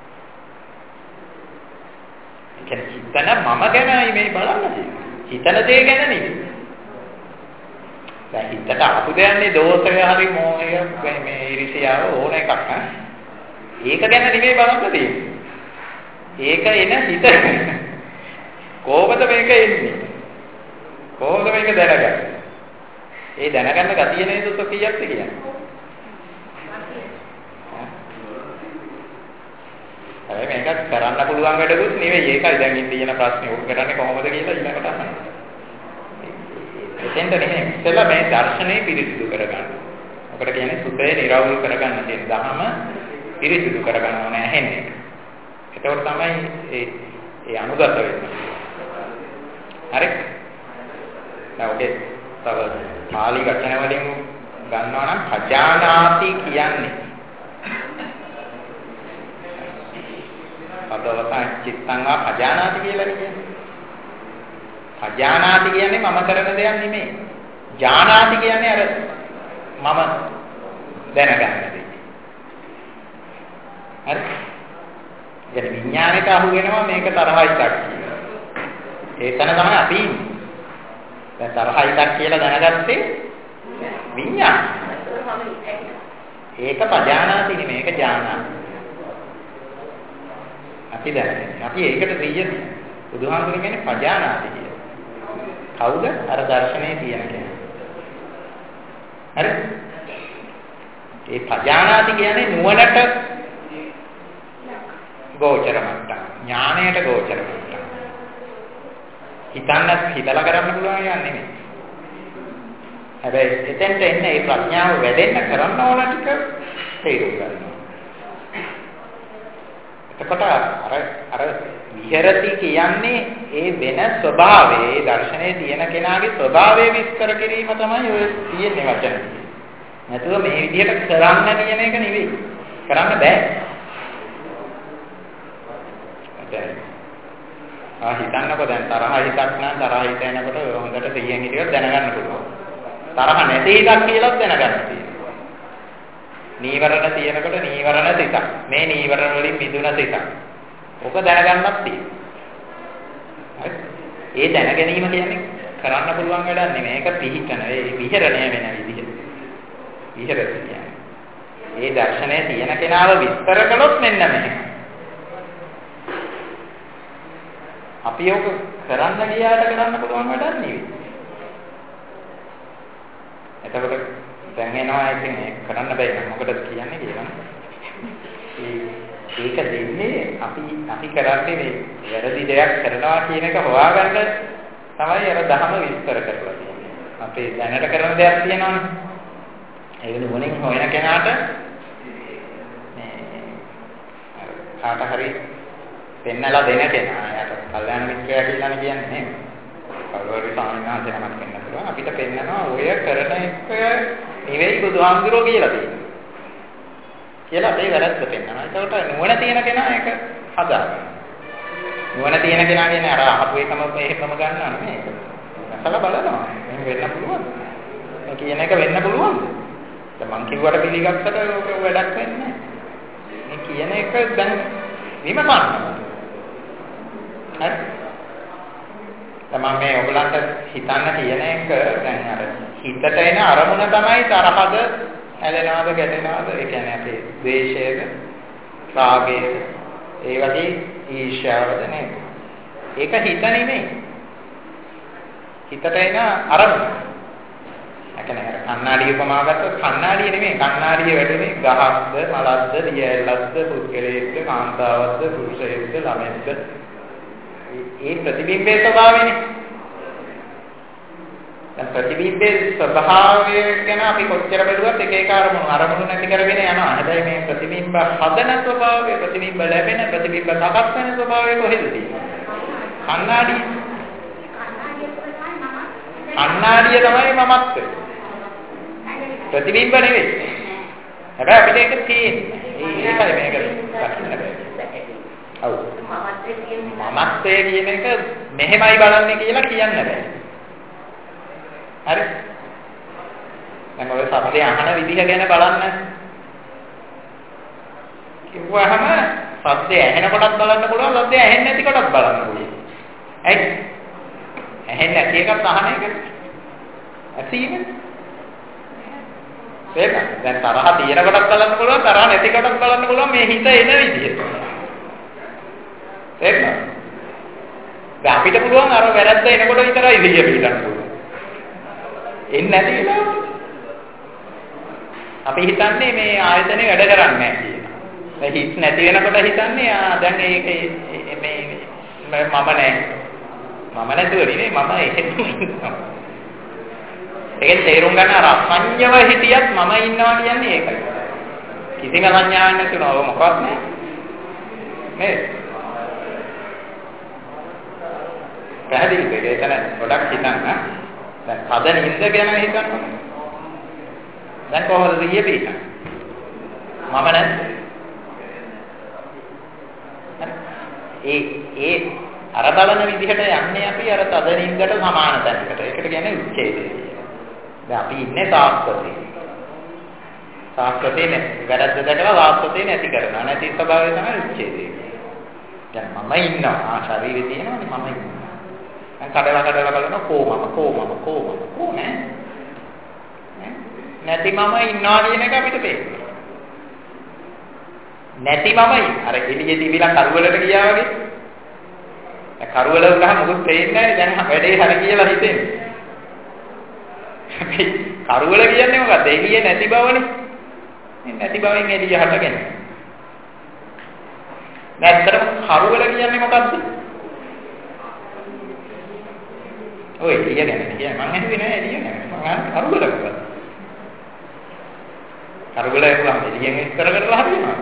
ඒ කියන්නේ හිතන මම ගැනයි මේ බලන්නේ. හිතන දේ ගැන නෙවෙයි. දැන් හිතට ආපු දෙන්නේ දෝෂය හරි මොහය මේ ඉරිසියාව ඕන එකක් නේ. ඒක ගැන නෙවෙයි බලන්න තියෙන්නේ. ඒක එන හිත. කොහොමද මේක එන්නේ? කොහොමද මේක දැනගන්නේ? ඒ දැනගන්න ගතිය නේද සොකියත් කියන්නේ. හැබැයි මේක කරන්න පුළුවන් වැඩකුත් නෙවෙයි. ඒකයි දැන් ඉන්න ප්‍රශ්නේ. ඔක කරන්නේ කොහොමද කියලා ඊළඟට අහන්න. එතෙන්ට නෙමෙයි. ඉතලා මේ දර්ශනේ පිරිසිදු කරගන්න. ඔකට කියන්නේ සුතේ නිරවුල් කරගන්න කියන දහම පිරිසිදු කරගන්න ඕනේ ඇහෙන්නේ. ඒකෝර තමයි ඒ අනුගත වෙන්නේ. හරි? දැන් ඔකේ තව පාලි වචන වලින් ගන්නවා නම් අජානාති කියන්නේ පදවතං චිත්තං වා අජානාති කියලා කියන්නේ. අජානාති කියන්නේ මම කරන දෙයක් නෙමෙයි. ජානාති කියන්නේ අර මම දැනගන්න දෙයක්. හරි? ඒ විඥාණයට අහු වෙනවා මේක තරහයි එකක් කියලා. ඒතන තමයි අපි ඉන්නේ. දැන් තරහයි එකක් කියලා දැනගත්තේ විඥාන. ඒක පජානාති නෙමෙයි මේක ජානාති. අපි දැනගන්නේ. අපි ඒකට දෙයියද බුදුහාමුදුරුවෝ කියන්නේ පජානාති කියලා. කවුද? අර දර්ශනේ තියෙන කෙනා. හරි? ඒ පජානාති කියන්නේ නුවණට ගෝචර මට්ටම. ඥාණයට ගෝචර මට්ටම. හිතලා කරන්න පුළුවන් යන්නේ නෙමෙයි. හැබැයි එතෙන්ට එන්න මේ ප්‍රඥාව වැඩෙන්න කරන්න ඕන ටික තේරුම් ගන්න. එතකොට අර විහෙරති කියන්නේ ඒ වෙන ස්වභාවයේ දර්ශනයේ තියෙන කෙනාගේ ස්වභාවය විස්තර කිරීම තමයි ඔය තියෙන්නේ වචන. නැතුව මේ විදිහට කරන්න කියන එක නෙවෙයි. කරන්න බෑ. හිතන්නකො දැන් තරහ හිතක් නම් තරහ හිතෙනකොට හොඳට සිහියෙන් හිටියොත් දැනගන්න පුළුවන්. තරහ නැති එකක් කියලාත් දැනගන්න තියෙනවා. නීවරණ තියෙනකොට නීවරණ සිතක්. මේ නීවරණ වලින් මිදුණ සිතක්. ඔක දැනගන්නත් තියෙනවා. හරි? ඒ දැන ගැනීම කියන්නේ කරන්න පුළුවන් වැඩක් නෙමෙයි. ඒක පිහිටන ඒ විහෙරණය වෙන විදිහ. විහෙරණය කියන්නේ. ඒ දර්ශනයේ තියෙන කෙනාව විස්තර කළොත් මෙන්න මෙහෙම. අපි ඔක කරන්න ගියාට කරන්න පුළුවන් වැඩක් නෙවෙයි. එතකොට දැන් එනවා ඉතින් ඒක කරන්න බෑ නේද? මොකටද කියන්නේ කියලා. ඒක දෙන්නේ අපි කරන්නේ මේ වැරදි දෙයක් කරනවා කියන එක හොයාගන්න තමයි අර ධර්ම විස්තර කරලා තියෙන්නේ. අපේ දැනට කරන දෙයක් තියෙනවනේ. ඒ නුවණින් හොයන කෙනාට මේ කාට හරි පෙන්නලා දෙන කෙනා. යාට කල්යාණ මිත්‍රයා කියලානේ කියන්නේ නේද? කවුරුහරි සාමාන්‍යයෙන් නමක් වෙන්න පුළුවන්. අපිට පෙන්නනවා ඔය කරන එක නෙවෙයි බුදුහාමුදුරුවෝ කියලා තියෙන්නේ. කියලා අපේ වැරද්ද පෙන්නනවා. ඒකට නුවණ තියෙන කෙනා ඒක හදාගන්න. නුවණ තියෙන කෙනා කියන්නේ අර අහපු එකම මේකම ගන්නවා නෙමෙයි. අසල බලනවා. මේක වෙන්න පුළුවන්. මේ කියන එක වෙන්න පුළුවන්. දැන් මං කිව්වට පිළිගත්තට ඔක වැඩක් වෙන්නේ නැහැ. මේ කියන එක දැන් විමසන්න. හරි? තමන් මේ ඔයගලන්ට හිතන්න කියන එක දැන් අර හිතට එන අරමුණ තමයි තරහද, ඇලෙනවද, ගැටෙනවද, ඒ කියන්නේ අපේ ද්වේෂයද, රාගයද, ඒ වගේ ඊර්ෂ්‍යාවද නේද? ඒක හිත නෙමෙයි. හිතට එන අරමුණ. එකනේ කණ්ණාඩිය උපමාවකට කණ්ණාඩිය නෙමෙයි, කණ්ණාඩිය වැටෙන්නේ ගහක්ද, මලක්ද, දියැලක්ද, පුද්ගලයෙක්ද, කාන්තාවක්ද, පුරුෂයෙක්ද, ළමයෙක්ද. ඒ ප්‍රතිබිම්බයේ ස්වභාවයනේ. දැන් ප්‍රතිබිම්බයේ ස්වභාවය ගැන අපි කොච්චර බැලුවත් එක එක අරමුණු නැති කරගෙන යනවා. හැබැයි මේ ප්‍රතිබිම්බ හදන ස්වභාවය, ප්‍රතිබිම්බ ලැබෙන, ප්‍රතිබිම්බ සකස් වෙන ස්වභාවය කොහෙද තියෙන්නේ? කණ්ණාඩිය. කණ්ණාඩිය තමයි මමත්වය. ප්‍රතිබිම්බ නෙවෙයි. හැබැයි අපිට ඒක තියෙන්නේ. ඒකයි මේක දකින්න බෑ. ඔව්. මමත්වය කියන එක මෙහෙමයි බලන්නේ කියලා කියන්න බෑ. හරි. දැන් ඔය සත්‍ය අහන විදිහ ගැන බලන්න. කිව්වහම සත්‍ය ඇහෙන කොටත් බලන්න පුළුවන්, සත්‍ය ඇහෙන්නේ නැති කොටත් බලන්න පුළුවන්. ඇයි? ඇහෙන්නේ නැති එකත් අහන එක. ඇසීමනේ. ඒක දැන් තරහ තියෙන කොටත් බලන්න පුළුවන්, තරහ නැති කොටත් බලන්න පුළුවන් මේ හිත එන විදිහ. ඒක නේද? දැන් අපිට පුළුවන් අර වැරද්ද එනකොට විතරයි විදිය පිළිගන්න පුළුවන්. එන්නේ නැති වෙලාවට අපි හිතන්නේ මේ ආයතනේ වැඩ කරන්නේ නැහැ කියලා. ඒ හිත නැති වෙනකොට හිතන්නේ දැන් ඒක මේ මම නැහැ. මම නැතුව නෙවෙයි මම එහෙම. ඒකෙන් තේරුම් ගන්න අර අසංයව හිටියත් මම ඉන්නවා කියන්නේ ඒකයි. කිසිම සංඥාවක් නැතුනව මොකක්ද නෑ. නේද? පැහැදිලිද? ඒක නේද? ගොඩක් හිතන්න. දැන් අද නිින්ද ගැන හිතන්න. දැන් කොහොමද ඊයේ මම නැද්ද? ඒ අර බලන විදිහට යන්නේ අපි අර තද නිින්දට සමාන තැනකට. ඒකට කියන්නේ උච්ඡේදය කියලා. දැන් අපි ඉන්නේ සාස්ත්‍රයේ. සාස්ත්‍රයේ වැරද්ද දැකලා සාස්ත්‍රයේ නැති කරනවා. නැති ස්වභාවය තමයි උච්ඡේදය. දැන් මම ඉන්නවා. ශරීරේ තියෙනවානේ මම ඉන්නවා. දැන් කඩලා බලන කොහොම නැති මම ඉන්නවා කියන එක අපිට තේරෙනවා. නැති මමයි අර එළියේ තිබිලා කරුවලට ගියා වගේ. දැන් කරුවල වුණාම මොකද තේින්නේ නැහැ. දැන් වැඩේ හරි කියලා හිතෙන්නේ. කරුවල කියන්නේ මොකක්ද? එළියේ නැති බවනේ. මේ නැති බවෙන් එළිය හටගෙන. නැත්තරම කරුවල කියන්නේ මොකක්ද? ඔය එළිය ගැන කියන්නේ මම හිතුවේ නෑ එළිය ගැන. මම කරුවල මොකක්ද? කරුවල එක්කම එළියෙන් විස්තර කරලා හරියනවා.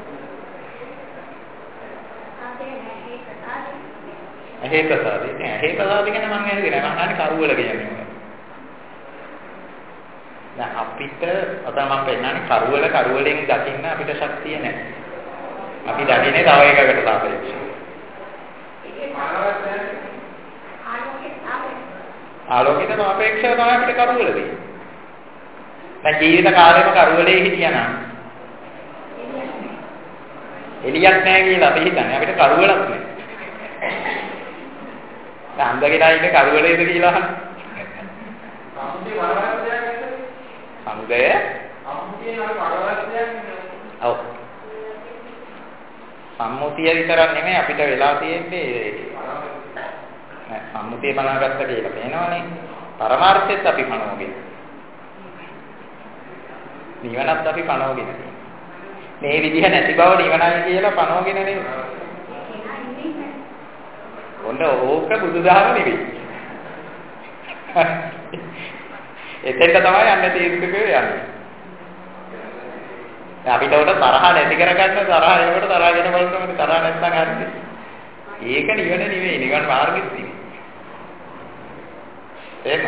ඇහි ප්‍රසාදේ. දැන් ඇහි ප්‍රසාදේ ගැන මම හිතුවේ නෑ. මම අහන්නේ කරුවල කියන්නේ මොකක්ද? දැන් අපිට අද මම පෙන්නන්නේ කරුවලෙන් දකින්න අපිට ශක්තිය නැහැ. අපි දකින්නේ තව එකකට සාපේක්ෂව. ආලෝකයට සාපේක්ෂව තමයි අපිට කරුවල දෙන්නේ. දැන් ජීවිත කාලෙම කරුවලේ හිටියනම් එළියක් නැහැ කියලා අපි හිතන්නේ. අපිට කරුවලක් නැහැ. දැන් අන්දගෙනා ඉන්නේ කරුවලේද කියලා අහන්නේ. සමුදය ඔව් සම්මුතිය විතරක් නෙමෙයි අපිට වෙලා තියෙන්නේ සම්මුතිය බණගත්ත කියලා පේනවනේ පරමාර්ථයත් අපි පණවගෙන නිවනත් අපි පණවගෙන මේ විදිහ නැති බව නිවනයි කියලා පණවගෙන නෙමෙයි ඔන්න ඕක බුදුදහම නෙවෙයි එතෙන්ට තමයි යන්නේ තීර්ථකේ යන්නේ. අපිට උඩ තරහ නැති කරගන්න තරහ එනකොට තරහ ගැන බලනකොට තරහ නැත්නම් හරිද? ඒක නිවන නෙවෙයි නිවන් මාර්ගෙත් නෙවෙයි. එහෙම.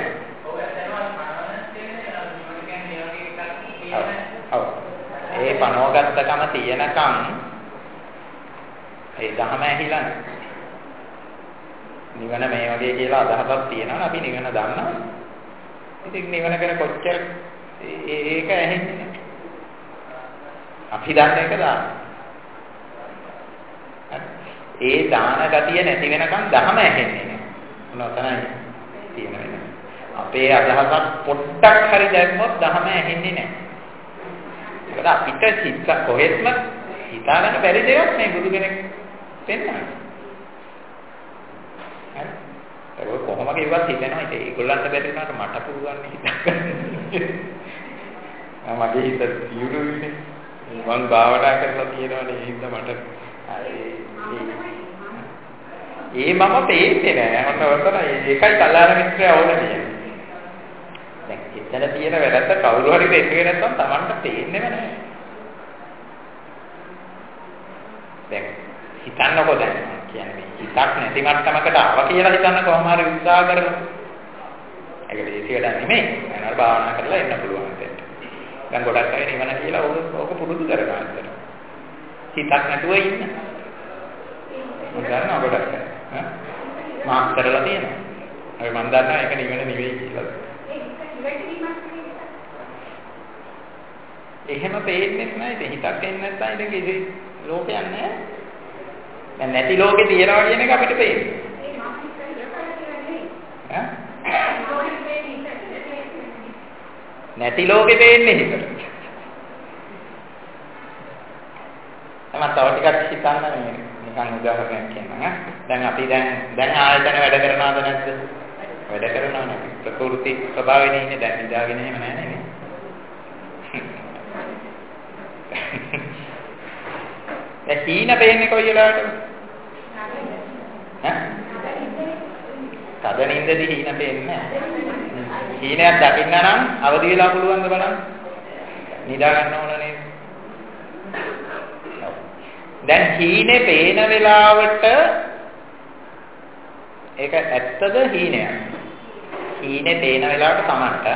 ඒ පනෝගත්තකම තියෙනකම් ඒ ධහම ඇහිලා නිවන මේ වගේ කියලා අදහසක් තියෙනවා අපි නිවන දන්නවා. ඉතින් නිවන ගැන කොච්චර ඒක ඇහෙන්නේ නැහැ. අපි දන්න එක දාන. ඒ දාන ගතිය නැති වෙනකන් ධහම ඇහෙන්නේ නැහැ. මොනවා තමයි තියෙන වෙන. අපේ අදහසක් පොඩ්ඩක් හරි දැම්මොත් ධහම ඇහෙන්නේ නැහැ. ඒකට අපිට චිත්ත කොහෙත්ම හිතාගන්න බැරි දෙයක් මේ බුදු කෙනෙක් පෙන්නන්නේ. හරි. ඒක කොහොම කිව්වත් හිතෙනවා ඉතින් ඒගොල්ලන්ට බැරි වුණාට මට පුළුවන් හිතන්න. මගේ හිත යුරුනේ. මම භාවනා කරලා තියෙනවනේ ඒ හින්දා මට ඒ මම තේින්නේ නෑ. මට වතන ඒකයි කල්ලාර මිත්‍රය ඕනේ. දැන් එතන තියෙන වැරද්ද කවුරු හරි දෙන්නේ නැත්නම් Tamanට තේින්නේම නෑ. දැන් හිතන්නකෝ දැන් කියන්නේ හිතක් නැති මට්ටමකට ආවා කියලා හිතන්න කොහොම හරි උත්සාහ කරලා. ඒක දේශියට නෙමෙයි. මම භාවනා කරලා එන්න පුළුවන් දෙයක්. දැන් ගොඩක් අය නිවන කියලා ඕක පුරුදු කරගන්න අතර. හිතක් නැතුව ඉන්න. මම දන්නවා ගොඩක් අය. මාක් කරලා තියෙනවා. අපි මම දන්නවා ඒක නිවන නෙවෙයි කියලා. එහෙම පේන්නේ නැහැ. ඉතින් හිතක් එන්නේ නැත්නම් ඉතින් කිසි ලෝකයක් නැහැ. දැන් නැති ලෝකේ තියනවා කියන එක අපිට පේන්නේ. නැති ලෝකේ පේන්නේ හිතට. තමයි තව ටිකක් හිතන්න මේ නිකන් උදාහරණයක් කියන්නම්. දැන් අපි දැන් ආයතන වැඩ කරනවද නැද්ද? වැඩ කරනවා නේ. ප්‍රකෘති ස්වභාවයෙන් ඉන්නේ දැන් නිදාගෙන එහෙම නැහැ නේ. දැන් හීන පේන්නේ කොයි වෙලාවටද? කද නින්දදී හීන පේන්නේ නැහැ. හීනයක් දකින්න නම් අවදි වෙලා පුළුවන්ද බලන්න? නිදා ගන්න ඕන නේද? දැන් හීනේ පේන වෙලාවට ඒක ඇත්තද හීනයක්? හීනේ පේන වෙලාවට Tamanට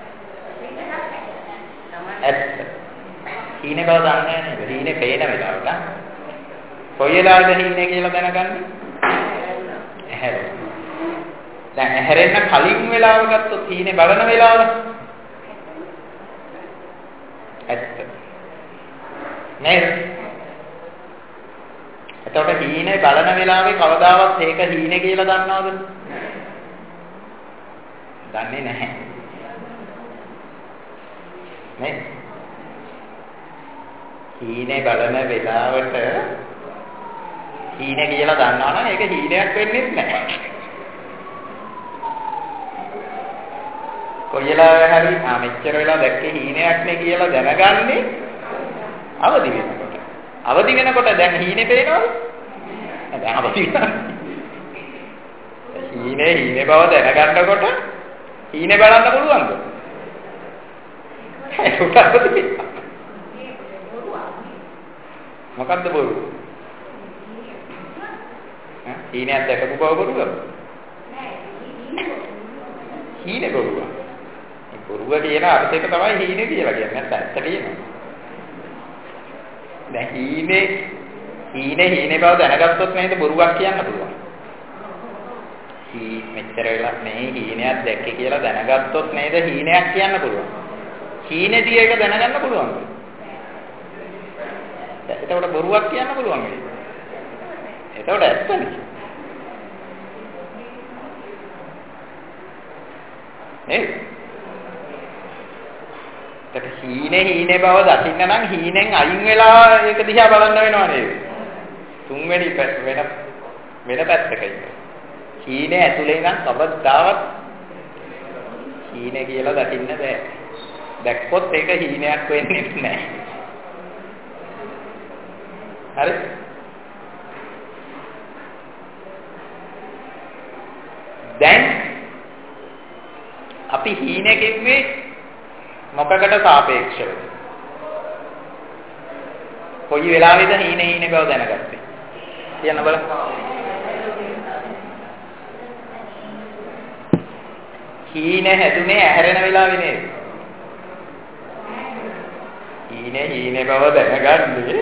ඇත්ත. හීනේ බව දන්නේ නැහැ නේද? හීනේ පේන වෙලාවට. කොයි වෙලාවද හීනේ කියලා දැනගන්නේ? ඇහැරෙන්න. දැන් ඇහැරෙන්න කලින් වෙලාව ගත්තොත් හීනේ බලන වෙලාව ඇත්ත. නේද? එතකොට හීනේ බලන වෙලාවේ කවදාවත් ඒක හීනේ කියලා දන්නවද? දන්නේ නැහැ. නේ? හීනේ බලන වෙලාවට හීනේ කියලා දන්නවනම් ඒක හීනයක් වෙන්නේ නැහැ. කොයිලා හරි මෙච්චර වෙලා දැක්කේ හීනයක් නේ කියලා දැනගන්නේ අවදි වෙනකොට. අවදි වෙනකොට දැන් හීනේ පේනවද? දැන් අවදි හීනේ බව දැනගන්නකොට හීනේ බලන්න පුළුවන්ද? මොකද්ද බොරු? හීනයක් දැකපු බව බොරුද? හීනේ බොරුව. බොරුව කියන අර්ථයක තමයි හීනේ කියලා කියන්නේ. නැත්නම් ඇත්ත කියනවා. දැන් හීනේ බව දැනගත්තොත් නේද බොරුවක් කියන්න පුළුවන්. මෙච්චර වෙලා මේ හීනයක් දැක්කේ කියලා දැනගත්තොත් නේද හීනයක් කියන්න පුළුවන්. හීනේදී ඒක දැනගන්න පුළුවන්ද? එතකොට බොරුවක් කියන්න පුළුවන් නේද? එතකොට ඇත්තනේ. නේද? ඒක හීනේ බව දකින්න නම් හීනෙන් අයින් වෙලා ඒක දිහා බලන්න වෙනවා නේද? තුන්වෙනි වෙන පැත්තක ඉන්න. හීනේ ඇතුලේ නම් කවදාවත් හීනේ කියලා දකින්න බෑ. දැක්කොත් ඒක හීනයක් වෙන්නේ නැහැ. හරි? දැන් අපි හීනේ කිව්වේ මොකකට සාපේක්ෂවද? කොයි වෙලාවෙද හීනේ බව දැනගත්තේ? කියන්න බලන්න. හීනේ හැදුනේ ඇහැරෙන වෙලාවේ නේද? හීනේ බව දැනගන්නේ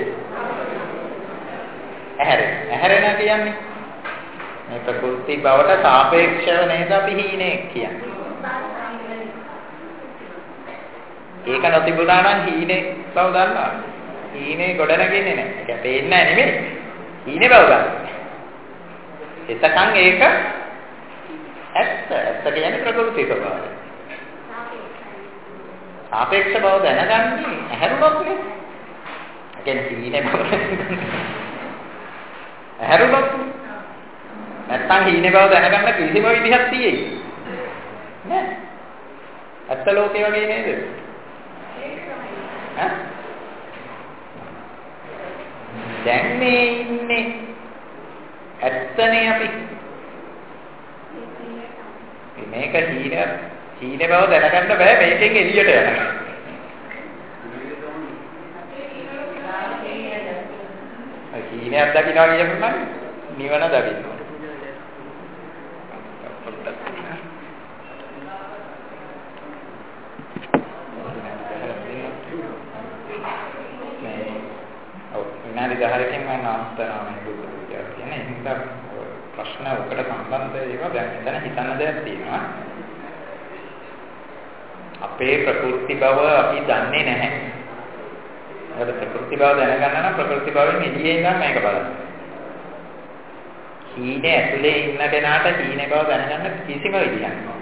ඇහැරෙන කියන්නේ මේ ප්‍රකෘති බවට සාපේක්ෂව නේද අපි හීනේ කියන්නේ. ඒක නොතිබුණා නම් හීනේ බව දන්නවා. හීනේ ගොඩ නැගෙන්නේ නැහැ. ඒක පේන්නේ නැහැ නෙමෙයි. හීනේ බව ගන්න. එතකන් ඒක ඇත්ත කියන්නේ ප්‍රകൃති ස්වභාවය. සාපේක්ෂ බව දැනගන්නේ ඇහැරුණොත් නේ. ඒ කියන්නේ හීනේ බව. ඇහැරුණොත් නැත්තම් හීනේ බව දැනගන්න කිසිම විදිහක් තියෙන්නේ නෑ. ඇත්ත ලෝකේ වගේ නේද? ඈ? දැන් මේ ඉන්නේ ඇත්තනේ අපි. මේක හීනේ බව දැනගන්න බෑ මේකෙන් එළියට යනවා. හීනයක් දකින්නවා කියනනම් නිවන දකින්න. විනාඩි 10කින් මම නවත්තනවා මේ දුක කියන්නේ. එහෙනම් ප්‍රශ්න ඔකට සම්බන්ධ ඒවා දැන් මෙතන හිතන්න දෙයක් තියෙනවා. අපේ ප්‍රകൃති බව අපි දන්නේ නැහැ. ඒකට ප්‍රകൃති බව දැනගන්න නම් ප්‍රകൃති බවෙන් එළියේ ඉඳන් මේක බලන්න. හීනේ ඇතුලේ ඉන්න කෙනාට හීනේ බව දැනගන්න කිසිම විදියක් නැහැ.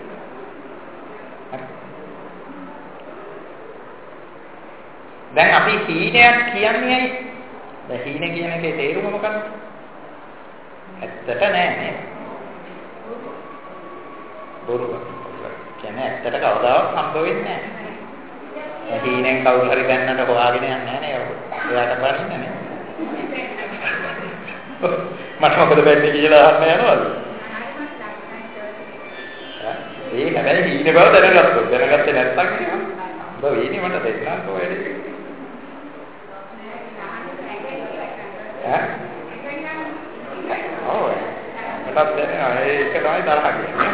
දැන් අපි හීනයක් කියන්නේ ඇයි? දැන් හීන කියන එකේ තේරුම මොකක්ද? ඇත්තට නෑ නේ. බොරුව. කියන්නේ ඇත්තට කවදාවත් හම්බ වෙන්නේ නෑ. හීනෙන් කවුරු හරි දැන්නට හොයාගෙන යන්නේ නෑ නේ. එයාට බලන්නේ නේ. මට මොකද වෙන්නේ කියලා අහන්න යනවද? ඒ හැබැයි හීන බව දැනගත්තොත් දැනගත්තේ නැත්නම් කියනවා. ඔබ වෙන්නේ මට දෙන්නම් කොහෙද? මටත් දැනෙනවා ඒක තමයි තරහ කියන්නේ.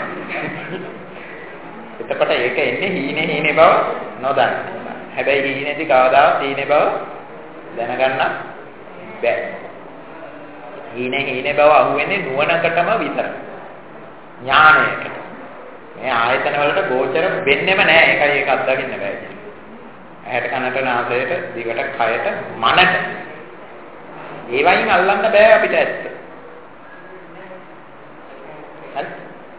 එතකොට ඒක එන්නේ හීනේ බව නොදන්න. හැබැයි හීනේදී කවදාවත් හීනේ බව දැනගන්න බෑ. හීනේ බව අහුවෙන්නේ නුවණකටම විතරයි. ඥාණයකට. මේ ආයතන වලට ගෝචර වෙන්නෙම නෑ. ඒකයි ඒක අත්දකින්න බෑ කියන්නේ. ඇහැට කනට නාසයට දිවට කයට මනට ඒ වයින් අල්ලන්න බෑ අපිට ඇත්ත. හරි.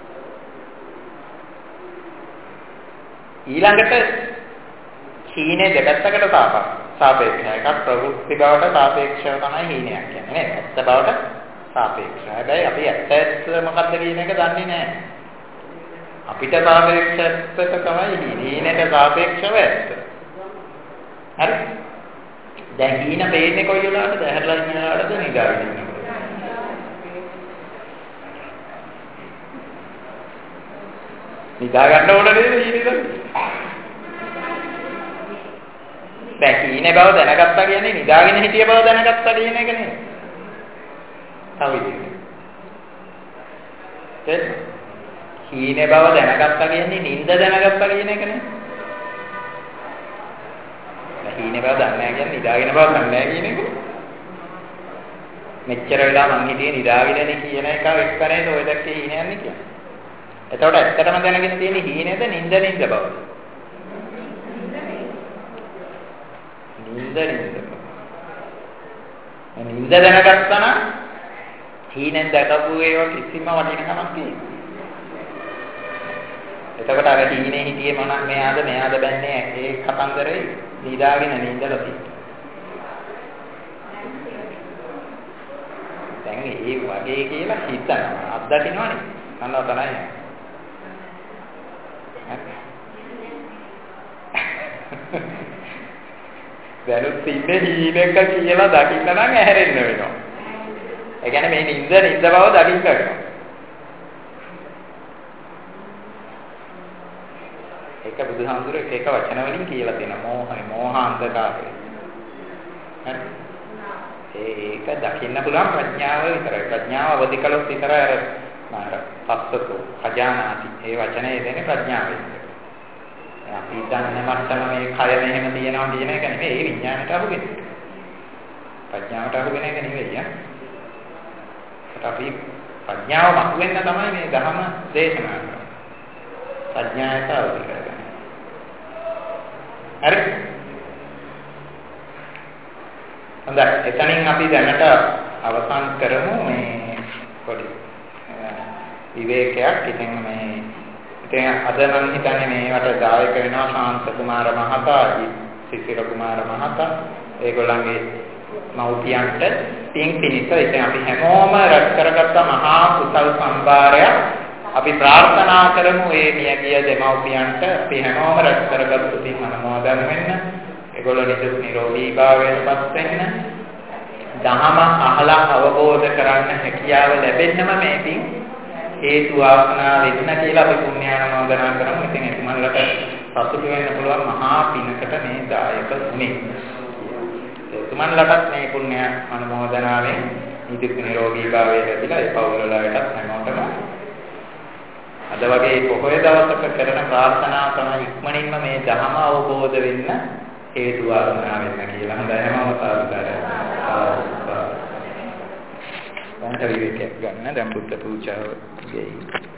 ඊළඟට හීනේ දෙපැත්තකට සාපේක්ෂයි. එකක් ප්‍රවෘත්ති බවට සාපේක්ෂව තමයි හීනයක් කියන්නේ නේද? ඇත්ත බවට සාපේක්ෂයි. හැබැයි අපි ඇත්ත මොකක්ද කියන එක දන්නේ නැහැ. අපිට සාපේක්ෂත්වයට තමයි හීනේට සාපේක්ෂව ඇත්ත. හරි. දැන් හීන පේන්නේ කොයි වෙලාවටද? ඇහැරලා ඉන්න වෙලාවටද නිදාගෙන ඉන්නකොට? නිදා ගන්න ඕන නේද හීනේද? දැන් හීනේ බව දැනගත්තා කියන්නේ නිදාගෙන හිටිය බව දැනගත්තා කියන එක නෙවෙයි. තව විදිහකට. හීනේ බව දැනගත්තා කියන්නේ නිින්ද දැනගත්තා කියන එක නෙවෙයි. හීනේ බව දන්නේ නැහැ කියන්නේ නිදාගෙන බව දන්නේ නැහැ කියන එක. මෙච්චර වෙලා මං හිටියේ නිදාගෙනනේ කියන එක එක්කනේ ඔය දැක්කේ හීනේ යන්නේ කියන්නේ. එතකොට ඇත්තටම දැනගෙන තියෙන්නේ හීනේද නිින්ද බව. නිින්ද දැනගත්තා නම් හීනෙන් දැකපු ඒවා කිසිම වටිනකමක් නැහැ. එතකොට අර හීනේ හිටියේ මොනක් මෙයාද බැන්නේ ඒ කතන්දරේ නිදාගෙන නින්දලා තියෙනවා. දැන් ඒ වගේ කියලා හිතනවා අත්දකින්නවනේ. අන්නව තමයි. දැනුත් ඉන්නේ හීනෙක කියලා දකින්න නම් ඇහැරෙන්න වෙනවා. ඒ කියන්නේ මේ නින්ද බව දකින්න වෙනවා. ඒක බුදුහාමුදුරුවෝ එක වචන වලින් කියලා තියෙනවා. මෝහාන්ධකාරය. හරි. ඒක දකින්න පුළුවන් ප්‍රඥාව විතරයි. ප්‍රඥාව අවදි කළොත් විතරයි අර පස්සතු අජානාති. ඒ වචනේ දෙන්නේ ප්‍රඥාවෙන්. අපි දන්නේ මට්ටම මේ කය මෙහෙම තියෙනවා කියන එක නෙමෙයි. ඒ විඥාණයට අහුවෙන. ප්‍රඥාවට අහුවෙන එක නෙවෙයි. අපි ප්‍රඥාව මතුවෙන්න තමයි මේ ධර්ම දේශනා කරන්නේ. ප්‍රඥාවට අවදි කරගන්න. හරි. හොඳයි. එතනින් අපි දැනට අවසන් කරමු මේ පොඩි විවේකයක්. ඉතින් අද නම් හිතන්නේ මේවට දායක වෙනවා ශාන්ත කුමාර මහතා, සිසිර කුමාර මහතා. ඒගොල්ලන්ගේ මව්පියන්ට පින් පිණිස ඉතින් අපි හැමෝම රැස් කරගත්ත මහා කුසල් සම්භාරයක් අපි ප්‍රාර්ථනා කරමු මේ මියගිය දෙමව්පියන්ට අපි හැමෝම රැස් කරගත්තු පින් අනුමෝදන් වෙන්න. ඒගොල්ලෝ නිදුක් නිරෝගී භාවයටපත් වෙන්න. දහම අහලා අවබෝධ කරගන්න හැකියාව ලැබෙන්නම මේ පින් හේතු වාසනා වෙන්න කියලා අපි පුණ්‍යානුමෝදනා කරමු. ඉතින් එතුමන්ලට සතුටු වෙන්න පුළුවන් මහා පිනකට මේ දායක වුනේ. එතුමන්ලටත් මේ පුණ්‍ය අනුමෝදනාවෙන් නිදුක් නිරෝගී භාවය ලැබිලා ඒ පවුලවලටත් හැමෝටම අද වගේ පොහොය දවසක කරන ප්‍රාර්ථනා තමයි ඉක්මනින්ම මේ ධර්ම අවබෝධ වෙන්න හේතු වාසනා වෙන්න කියලා. හොඳයි හැමෝම සාදුකාරය. දැන් විවේකයක් ගන්න. දැන් බුද්ධ පූජාව ගෙයි.